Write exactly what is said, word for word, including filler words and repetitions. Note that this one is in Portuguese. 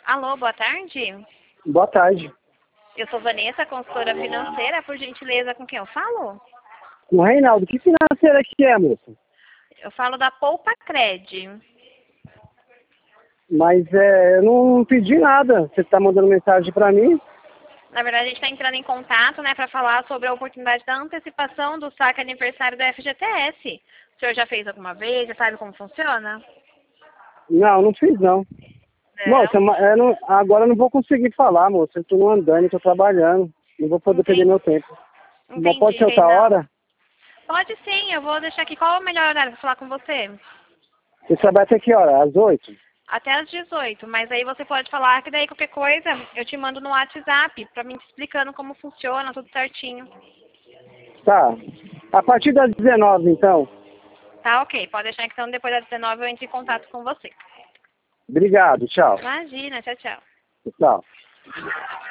Alô, boa tarde. Boa tarde. Eu sou Vanessa, consultora financeira. Por gentileza, com quem eu falo? O Reinaldo, que financeira que é, moça? Eu falo da Poupa Cred. Mas é, eu não pedi nada. Você está mandando mensagem para mim? Na verdade, a gente está entrando em contato, né, para falar sobre a oportunidade da antecipação do saque aniversário da F G T S. O senhor já fez alguma vez? Já sabe como funciona? Não, não fiz não. Não. Moça, ma- eu não- agora eu não vou conseguir falar, moça. Eu estou andando, estou trabalhando. Não vou poder perder Entendi. meu tempo. Mas pode Entendi, ser outra Reinaldo. hora? Pode sim, eu vou deixar aqui. Qual é o melhor horário para falar com você? Você trabalha até que hora? Às oito? Até às dezoito, mas aí você pode falar que daí qualquer coisa eu te mando no WhatsApp pra mim te explicando como funciona, tudo certinho. Tá. A partir das dezenove, então. Tá, ok. Pode deixar que então depois das dezenove eu entre em contato com você. Obrigado, tchau. Imagina, tchau, tchau. Tchau.